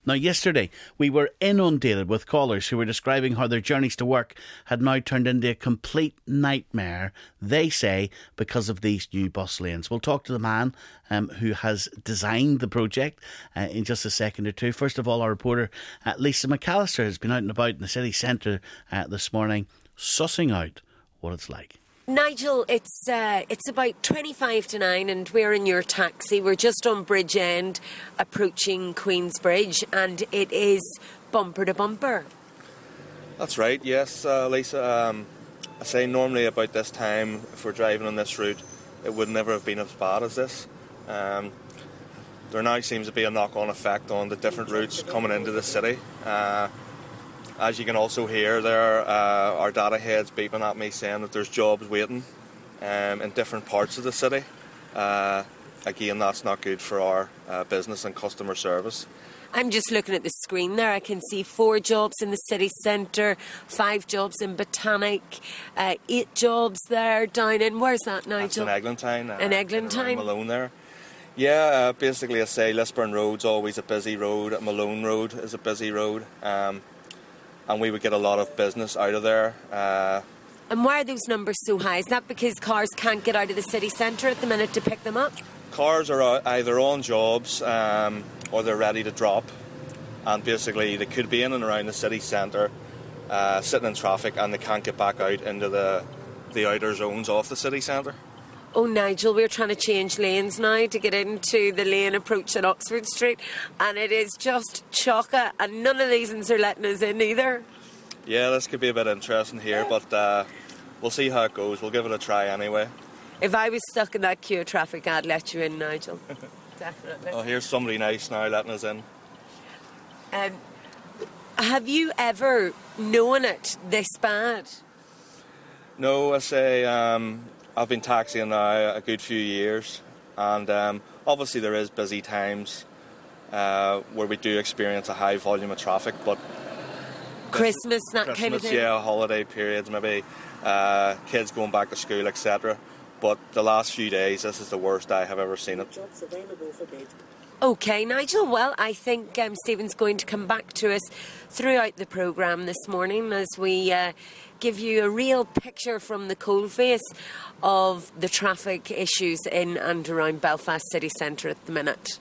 Now, yesterday, we were inundated with callers who were describing how their journeys to work had now turned into a complete nightmare, they say, because of these new bus lanes. We'll talk to the man who has designed the project in just a second or two. First of all, our reporter, Lisa McAllister, has been out and about in the city centre this morning, sussing out what it's like. Nigel, it's about 25 to 9 and we're in your taxi. We're just on Bridge End approaching Queen's Bridge and it is bumper to bumper. That's right, yes, Lisa. I say normally about this time, if we're driving on this route, it would never have been as bad as this. There now seems to be a knock-on effect on the different routes coming into the city. As you can also hear there, our data head's beeping at me saying that there's jobs waiting in different parts of the city. Again, that's not good for our business and customer service. I'm just looking at the screen there. I can see 4 jobs in the city centre, 5 jobs in Botanic, 8 jobs there down in... Where's that, Nigel? That's in Eglantine. In Eglantine? Malone there. Yeah, basically I say Lisburn Road's always a busy road. Malone Road is a busy road. And we would get a lot of business out of there. And why are those numbers so high? Is that because cars can't get out of the city centre at the minute to pick them up? Cars are either on jobs or they're ready to drop. And basically they could be in and around the city centre, sitting in traffic, and they can't get back out into the outer zones of the city centre. Oh, Nigel, we're trying to change lanes now to get into the lane approach at Oxford Street, and it is just chocker, and none of these ones are letting us in either. Yeah, this could be a bit interesting here, but we'll see how it goes. We'll give it a try anyway. If I was stuck in that queue of traffic, I'd let you in, Nigel. Definitely. Oh, here's somebody nice now letting us in. Have you ever known it this bad? No, I say... I've been taxiing now a good few years, and obviously there is busy times where we do experience a high volume of traffic, but Christmas, kind of thing? Yeah, holiday periods, maybe kids going back to school, etc. But the last few days, this is the worst I have ever seen it. OK, Nigel, well, I think Stephen's going to come back to us throughout the programme this morning as we give you a real picture from the coalface of the traffic issues in and around Belfast city centre at the minute.